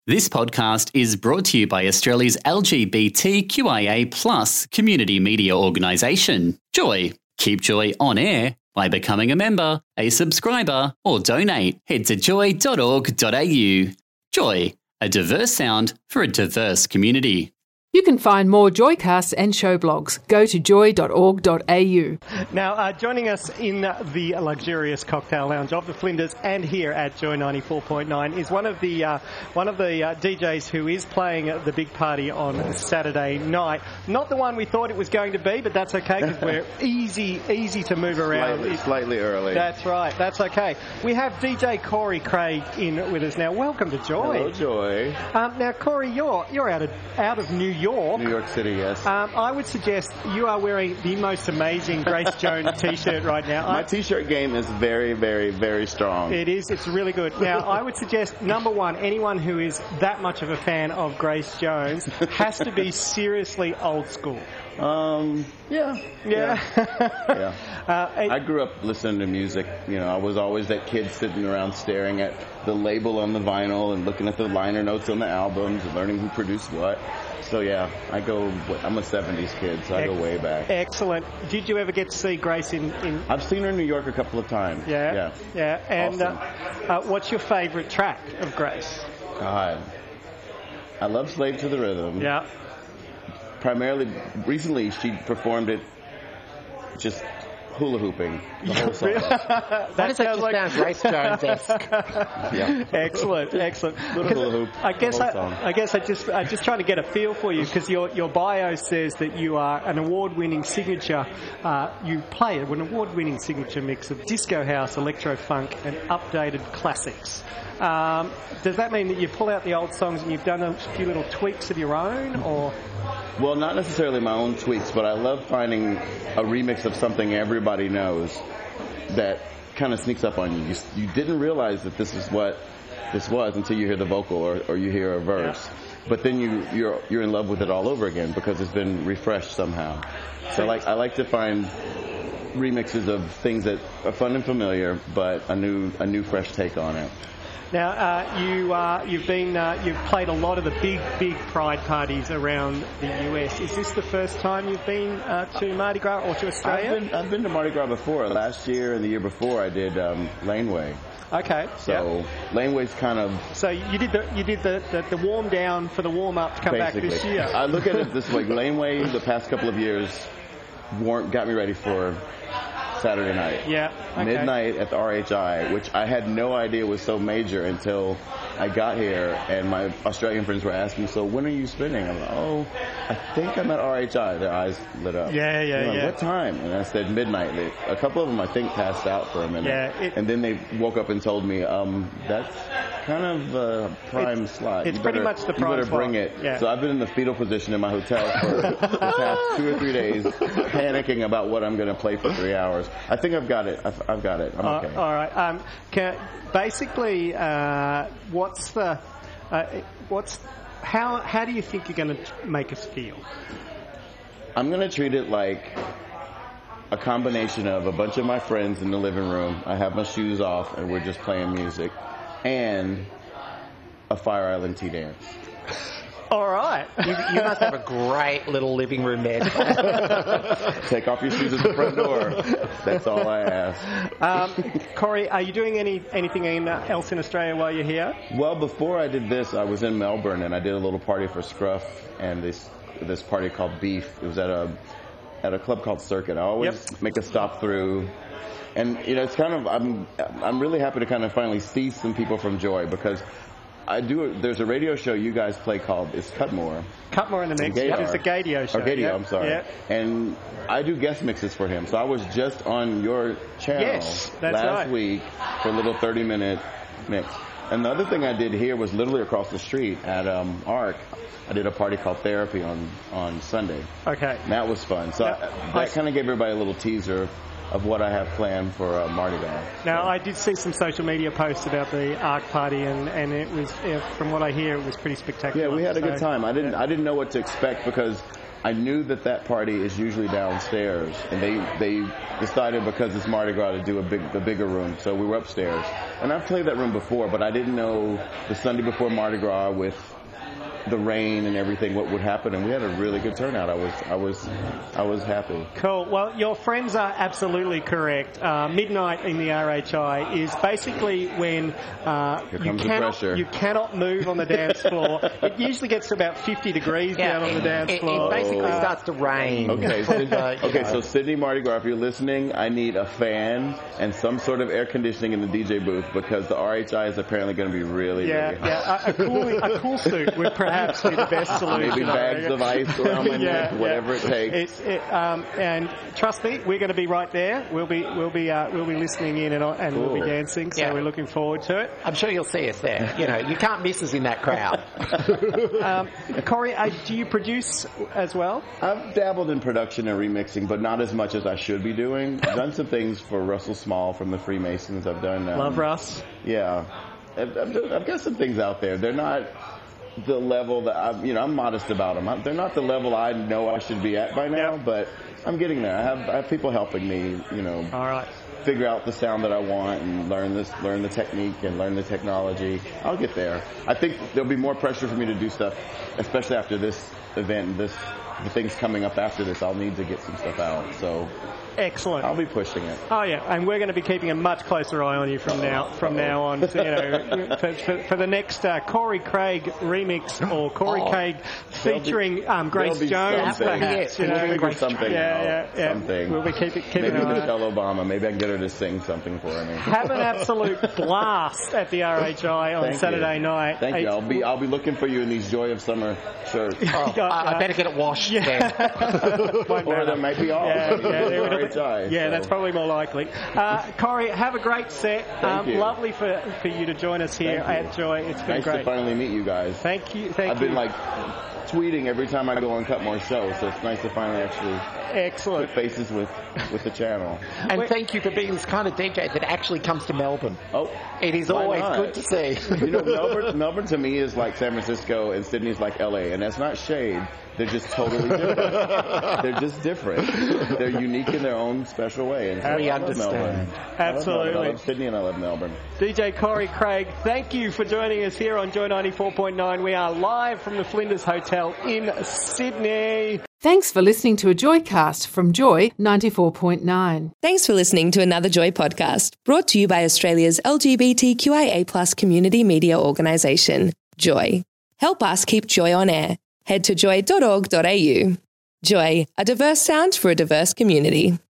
This podcast is brought to you by Australia's LGBTQIA+ community media organisation, Joy. Keep Joy on air by becoming a member, a subscriber, or donate. Head to joy.org.au. Joy, a diverse sound for a diverse community. You can find more Joycasts and show blogs. Go to joy.org.au. Now, joining us in the luxurious cocktail lounge of the Flinders and here at Joy 94.9 is one of the DJs who is playing the big party on Saturday night. Not the one we thought it was going to be, but that's okay because we're easy to move around. Slightly early. That's right. That's okay. We have DJ Corey Craig in with us now. Welcome to Joy. Hello, Joy. Now, Corey, you're out of New York City, yes. I would suggest you are wearing the most amazing Grace Jones T-shirt right now. My T-shirt game is very, very, very strong. It is. It's really good. Now, I would suggest, number one, anyone who is that much of a fan of Grace Jones has to be seriously old school. Yeah. I grew up listening to music. You know, I was always that kid sitting around staring at the label on the vinyl and looking at the liner notes on the albums and learning who produced what. So, yeah, I'm a 70s kid, so I go way back. Excellent. Did you ever get to see Grace in... I've seen her in New York a couple of times. Yeah. And awesome. What's your favourite track of Grace? God. I love Slave to the Rhythm. Yeah. Primarily, recently, she performed it just hula hooping the whole song. That sounds like Grace Jones-esque. Yeah. Excellent. Little hula hoop. I guess I just trying to get a feel for you because your bio says that you are an award-winning signature. You play an award-winning signature mix of disco house, electro funk, and updated classics. Does that mean that you pull out the old songs and you've done a few little tweaks of your own, or? Well, not necessarily my own tweaks, but I love finding a remix of something everybody knows that kind of sneaks up on you. You didn't realize that this is what this was until you hear the vocal or you hear a verse. Yeah. But then you're in love with it all over again because it's been refreshed somehow. So I like to find remixes of things that are fun and familiar, but a new fresh take on it. Now, you've played a lot of the big pride parties around the US. Is this the first time you've been to Mardi Gras or to Australia? I've been to Mardi Gras before. Last year and the year before, I did Laneway. Okay. So Laneway's kind of. So you did the warm down for the warm up to come basically back this year. I look at it this way: Laneway, the past couple of years, got me ready for Saturday night. Yeah. Okay. Midnight at the RHI, which I had no idea was so major until I got here, and my Australian friends were asking, so when are you spinning? I'm like, I think I'm at RHI. Their eyes lit up. Yeah. What time? And I said midnight. A couple of them, I think, passed out for a minute. Yeah. And then they woke up and told me, that's kind of a prime slot. It's pretty much the prime slot. You better bring it. Yeah. So I've been in the fetal position in my hotel for the past 2 or 3 days, panicking about what I'm going to play for 3 hours. I think I've got it. I've got it. I'm okay. All right. How do you think you're going to make us feel? I'm going to treat it like a combination of a bunch of my friends in the living room. I have my shoes off and we're just playing music, and a Fire Island tea dance. All right. You must have a great little living room there. Take off your shoes at the front door. That's all I ask. Corey, are you doing anything else in Australia while you're here? Well, before I did this, I was in Melbourne and I did a little party for Scruff and this party called Beef. It was at a club called Circuit. I always make a stop through. And, it's kind of, I'm really happy to kind of finally see some people from Joy because there's a radio show you guys play called Cutmore. Cutmore in the Mix, which is the Gadio show. Gadio, I'm sorry. Yeah. And I do guest mixes for him. So I was just on your channel last week for a little 30-minute mix. And the other thing I did here was literally across the street at ARC. I did a party called Therapy on Sunday. Okay. And that was fun. So that kind of gave everybody a little teaser of what I have planned for Mardi Gras. Now, I did see some social media posts about the ARC party, and it was, from what I hear, it was pretty spectacular. Yeah, we had a good time. I didn't know what to expect because I knew that party is usually downstairs, and they decided because it's Mardi Gras to do the bigger room, so we were upstairs. And I've played that room before, but I didn't know the Sunday before Mardi Gras with the rain and everything what would happen, and we had a really good turnout. I was happy. Cool. Well, your friends are absolutely correct. Midnight in the RHI is basically when you cannot move on the dance floor. It usually gets to about 50 degrees down on the dance floor. It basically starts to rain. Okay, so Sydney Mardi Gras, if you're listening, I need a fan and some sort of air conditioning in the DJ booth because the RHI is apparently going to be really hot. A cool suit would perhaps be the best solution. Maybe bags of ice around my neck, whatever it takes. And trust me, we're going to be right there. We'll be listening in and cool. we'll be dancing. So we're looking forward to it. I'm sure you'll see us there. You can't miss us in that crowd. Corey, do you produce as well? I've dabbled in production and remixing, but not as much as I should be doing. I've done some things for Russell Small from the Freemasons. I've done. Love Russ. Yeah, I've got some things out there. They're not the level that I'm modest about them. They're not the level I know I should be at by now, but I'm getting there. I have people helping me, All right. figure out the sound that I want and learn the technique and learn the technology. I'll get there. I think there'll be more pressure for me to do stuff, especially after this event and the things coming up after this. I'll need to get some stuff out. So excellent. I'll be pushing it. Oh yeah, and we're going to be keeping a much closer eye on you from now on. For the next Corey Craig remix or Corey Craig featuring Grace Jones, perhaps. Something. We'll be keeping maybe an eye. Michelle Obama. Maybe I can get her to sing something for me. Have an absolute blast at the RHI on Saturday night. Thank you. I'll be looking for you in these Joy of Summer shirts. I better get it washed then. Or they might be off. That's probably more likely. Corey, have a great set. Thank you. Lovely for you to join us here at Joy. It's been nice great. to finally meet you guys. Thank you. I've been tweeting every time I go on Cutmore show, so it's nice to finally actually put faces with the channel. And thank you for being this kind of DJ that actually comes to Melbourne. Oh, it is always good to see. Melbourne to me is like San Francisco and Sydney's like LA, and that's not shade. They're just totally different. They're just different. They're unique in their own special way. And we I love understand. Melbourne. Absolutely. I love Sydney and I love Melbourne. DJ Corey Craig, thank you for joining us here on Joy 94.9. We are live from the Flinders Hotel in Sydney. Thanks for listening to a Joycast from Joy 94.9. Thanks for listening to another Joy podcast, brought to you by Australia's LGBTQIA+ community media organisation, Joy. Help us keep Joy on air. Head to joy.org.au. Joy, a diverse sound for a diverse community.